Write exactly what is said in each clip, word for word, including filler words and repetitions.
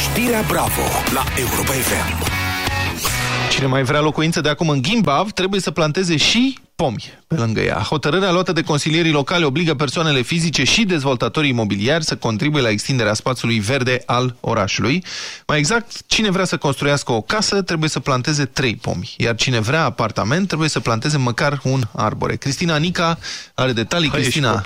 Știrea Bravo la Europa F M. Cine mai vrea locuință de acum în Gimbav trebuie să planteze și pomi pe lângă ea. Hotărârea luată de consilierii locali obligă persoanele fizice și dezvoltatorii imobiliari să contribuie la extinderea spațiului verde al orașului. Mai exact, cine vrea să construiască o casă trebuie să planteze trei pomi, iar cine vrea apartament trebuie să planteze măcar un arbore. Cristina Nica are detalii. Hai, Cristina.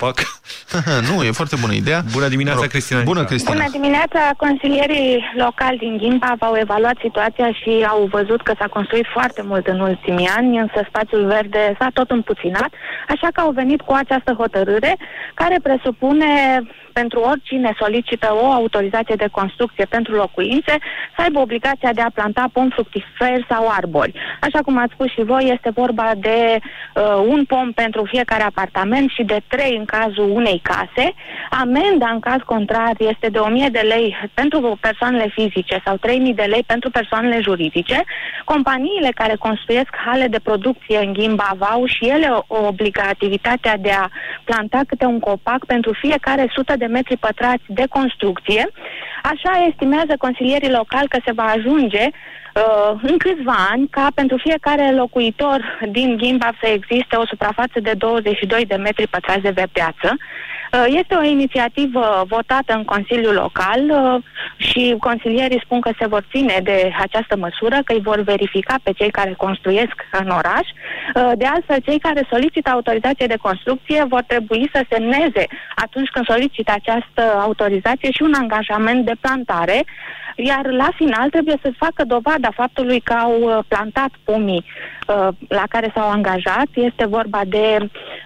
Nu, e foarte bună ideea. Bună dimineața, Rog. Cristina Nica. Bună, Cristina. Bună dimineața. Consilierii locali din Gimbav au evaluat situația și au văzut că s-a construit foarte mult în ultimii ani, însă spațiul verde s-a tot împuținat, așa că au venit cu această hotărâre care presupune pentru oricine solicită o autorizație de construcție pentru locuințe să aibă obligația de a planta pom fructiferi sau arbori. Așa cum ați spus și voi, este vorba de uh, un pom pentru fiecare apartament și de trei în cazul unei case. Amenda în caz contrar este de o mie de lei pentru persoanele fizice sau trei mii de lei pentru persoanele juridice. Companiile care construiesc hale de producție în Gimbav au și ele o obligativitatea de a planta câte un copac pentru fiecare sută de metri pătrați de construcție. Așa estimează consilierii locali că se va ajunge uh, în câțiva ani ca pentru fiecare locuitor din Gimbav să existe o suprafață de douăzeci și doi de metri pătrați de verdeață. Uh, este o inițiativă votată în Consiliul Local uh, și consilierii spun că se vor ține de această măsură, că îi vor verifica pe cei care construiesc în oraș. Uh, de altfel, cei care solicită autorizație de construcție vor trebui să semneze atunci când solicită această autorizație și un angajament de plantare, iar la final trebuie să facă dovada faptului că au plantat pomii uh, la care s-au angajat. Este vorba de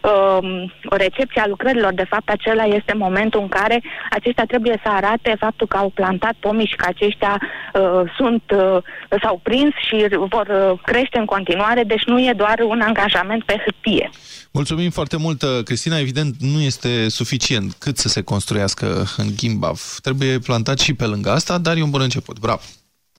uh, recepția lucrărilor. De fapt, acela este momentul în care aceștia trebuie să arate faptul că au plantat pomii și că aceștia uh, sunt, uh, s-au prins și vor uh, crește în continuare, deci nu e doar un angajament pe hârtie. Mulțumim foarte mult, Cristina. Evident, nu este suficient cât să se construiască în Gimbav. Trebuie plantat și pe lângă asta, dar e un bun început. Bravo!